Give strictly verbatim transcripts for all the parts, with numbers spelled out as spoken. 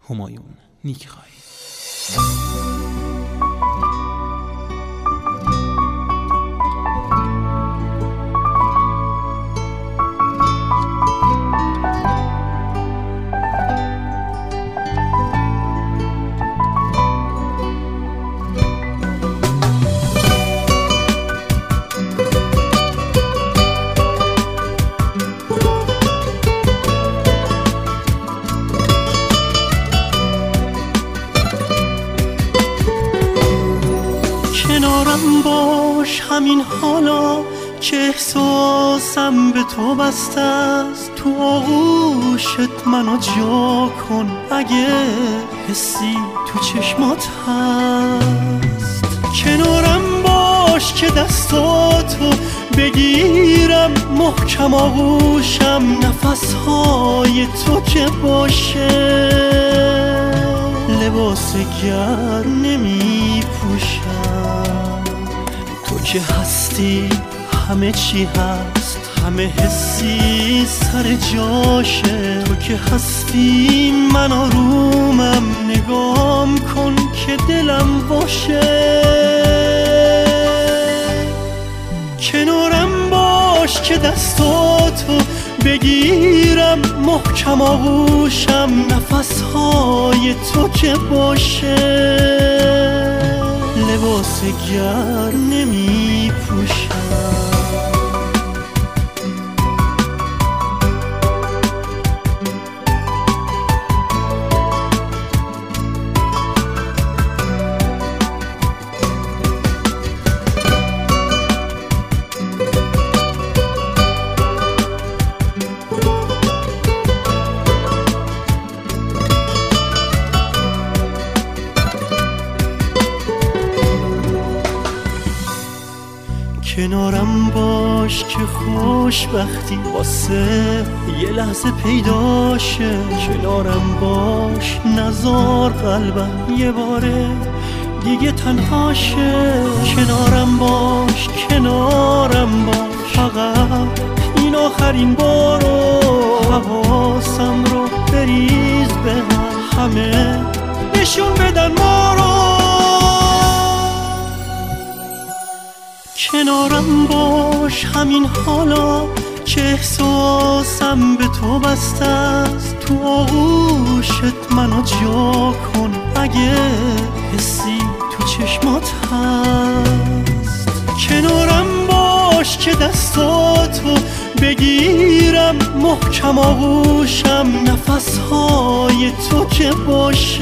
همایون نیک‌خوای. کنارم باش همین حالا که احساسم به تو بسته است، تو آغوشت منو جا کن اگه حسی تو چشمات هست. کنارم باش که دستاتو بگیرم محکم آغوشم، نفسهای تو که باشه لباس گرم نمی پوشم. تو که هستی همه چی هست، همه حسی سر جاشه. تو که هستی من آرومم، نگام کن که دلم باشه. کنارم باش که دستاتو بگیرم محکم آغوشم، نفسهای تو که باشه لباس گرم نمی پوشم. کنارم باش که خوشبختی واسه یه لحظه پیداشه. کنارم باش نزار قلبم یه باره دیگه تنهاشه. کنارم باش کنارم باش فقط این آخرین بارو. حواسم رو بریز به هم، همه نشون بدن ما رو. کنارم باش همین حالا که احساسم به تو بسته است، تو آغوشت منو جا کن اگه حسی تو چشمات هست. کنارم باش که دستاتو بگیرم محکم آغوشم، نفسهای تو که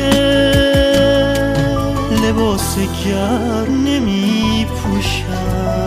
باشه لباس گرم نمی پوشم.